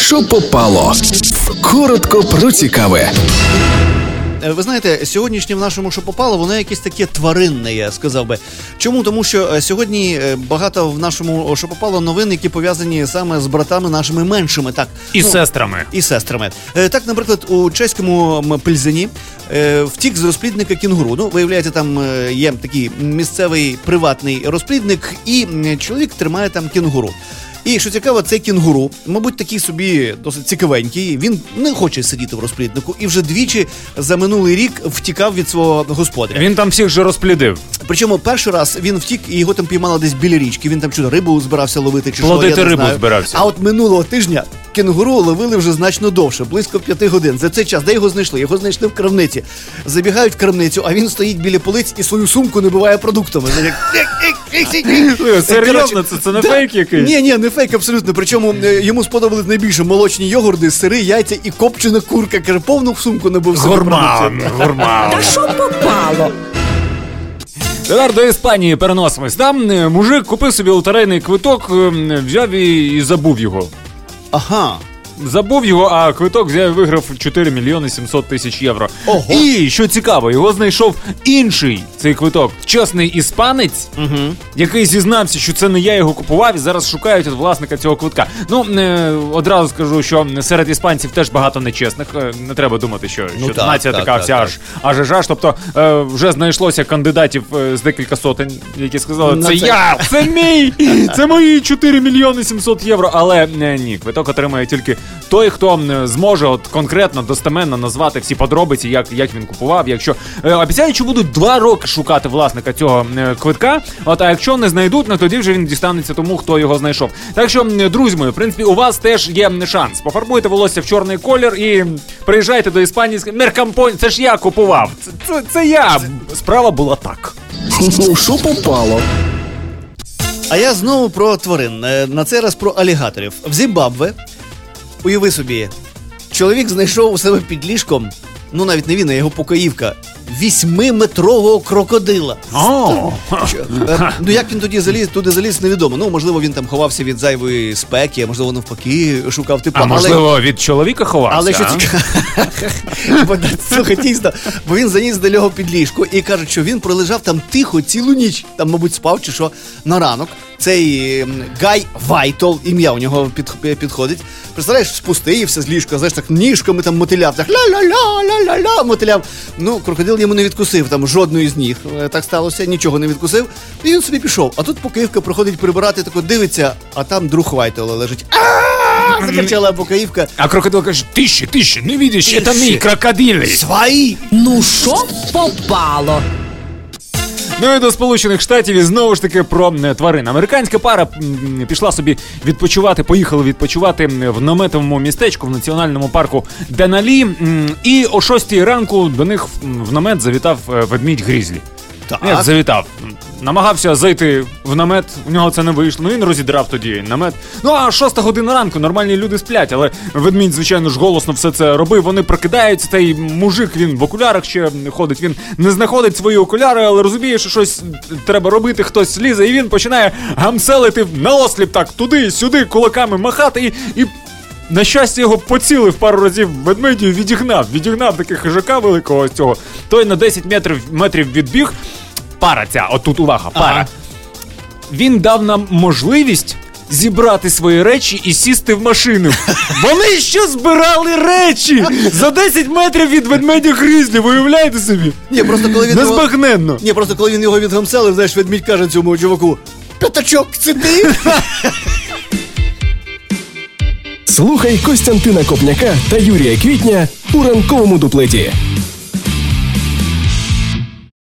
Що попало? Коротко про цікаве. Ви знаєте, сьогоднішнє в нашому «Що попало», воно якесь таке тваринне, я сказав би. Чому? Тому що сьогодні багато в нашому «Що попало» новин, які пов'язані саме з братами нашими меншими. Так, сестрами. І сестрами. Так, наприклад, у чеському Плзені втік з розплідника кінгуру. Ну, виявляється, там є такий місцевий приватний розплідник, і чоловік тримає там кінгуру. І, що цікаво, цей кінгуру, мабуть, такий собі досить цікавенький, він не хоче сидіти в розпліднику і вже двічі за минулий рік втікав від свого господаря. Він там всіх же розплідив. Причому перший раз він втік і його там піймали десь біля річки, він там чудо рибу збирався ловити чи плодити що, я не рибу знаю. збирався. А от минулого тижня кенгуру ловили вже значно довше, близько 5 годин. За цей час, де його знайшли? Його знайшли в крамниці. Забігають в крамницю, а він стоїть біля полиць і свою сумку набиває продуктами. Серйозно? Це не фейк якийсь? Ні, не фейк абсолютно. Причому йому сподобались найбільше молочні йогурти, сири, яйця і копчена курка. Каже, повну сумку набив собі продуктів. Гурман. Та що попало? Тепер до Іспанії переносимось. Там мужик купив собі лотерейний квиток, взяв і забув його. Ага. Забув його, а квиток взяв і виграв 4 мільйони 700 тисяч євро. Ого. І, що цікаво, його знайшов інший цей квиток. Чесний іспанець, який зізнався, що це не я його купував, і зараз шукають власника цього квитка. Ну, одразу скажу, що серед іспанців теж багато нечесних. Не треба думати, що нація така вся аж. Тобто, вже знайшлося кандидатів з декілька сотень, які сказали, це я, це мій, це мої 4 мільйони 700 євро. Але ні, квиток отримає тільки той, хто зможе от конкретно, достеменно назвати всі подробиці, як він купував. Якщо обіцяють, що будуть 2 роки шукати власника цього квитка, а якщо не знайдуть, тоді вже він дістанеться тому, хто його знайшов. Так що, друзі мої, в принципі, у вас теж є шанс. Пофарбуйте волосся в чорний колір і приїжджайте до Іспанії. Меркампонь, це ж я купував. Це я. Справа була так. Що попало? А я знову про тварин. На цей раз про алігаторів. В Зімбабве, уяви собі, чоловік знайшов у себе під ліжком, ну навіть не він, а його покоївка, 8-метрового крокодила. Ну як він туди заліз, невідомо. Ну, можливо, він там ховався від зайвої спеки, а можливо, навпаки, шукав тепла. А можливо, від чоловіка ховався? Але що цікаво, слухай, дійсно, бо він заніс до нього під ліжко і каже, що він пролежав там тихо цілу ніч. Там, мабуть, спав чи що, на ранок. Цей Гай Вайтол, ім'я у нього підходить. Представляєш, спустився з ліжка, знаєш, так ніжками там мотиляв, так ля-ля-ля-ля-ля-ля мотиляв. Ну, крокодил йому не відкусив там жодної з ніг. Так сталося, нічого не відкусив. І він собі пішов. А тут покоївка проходить прибирати, тако дивиться, а там друг Вайтола лежить. Закричала покоївка. А крокодил каже, тише, не видиш, це мій крокодили. Свої! Ну що попало? Ну і до Сполучених Штатів і знову ж таки про тварин. Американська пара поїхали відпочивати в наметовому містечку в національному парку Деналі. І о 6 ранку до них в намет завітав ведмідь Грізлі. Так. Завітав. Намагався зайти в намет, у нього це не вийшло, він розідрав тоді намет. Ну а 6 година ранку, нормальні люди сплять, але ведмідь, звичайно ж, голосно все це робив. Вони прокидаються, цей мужик, він в окулярах ще ходить, він не знаходить свої окуляри, але розуміє, що щось треба робити, хтось лізе, і він починає гамселити наосліп так, туди-сюди, кулаками махати і на щастя, його поцілив пару разів ведмедю, відігнав таких хижака великого з цього. Той на 10 метрів відбіг. Пара ця, отут увага, пара. Ага. Він дав нам можливість зібрати свої речі і сісти в машину. Вони ще збирали речі за 10 метрів від ведмедя Грізлі, ви уявляєте собі? Ні, просто коли він незбагненно. Ні, просто коли він його відгамселив, знаєш, ведмідь каже цьому чуваку: "П'ятачок, це ти?" Слухай Костянтина Копняка та Юрія Квітня у ранковому дуплеті.